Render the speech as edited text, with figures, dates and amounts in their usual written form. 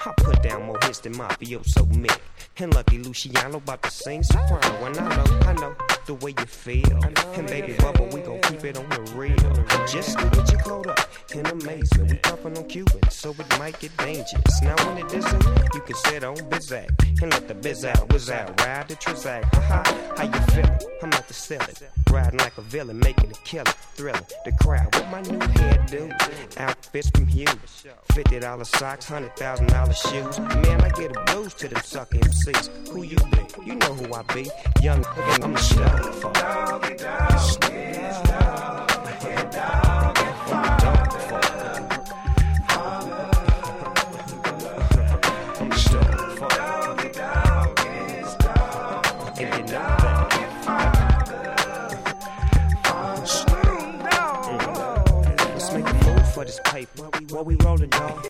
I put down more hits than Mafioso Mick. And Lucky Luciano about to sing soprano. And I know the way you feel. And baby Bubba, we gon' keep it on the real. Just get your coat up and amazing. We puffin' on Cuban, so it might get dangerous. Now when it isn't, you can sit on Bizak and let the biz out, whiz out, ride the Trizac. How you feelin'? I'm at the ceiling, riding like a villain, making a killer, thrilling the crowd with my new hairdo. Outfits from Hughes, $50 socks, $100,000 shoes. Man, I get a blues to them sucker MCs. Who you be? You know who I be. Young and I'm the show. Doggy, doggy, dog, head dog.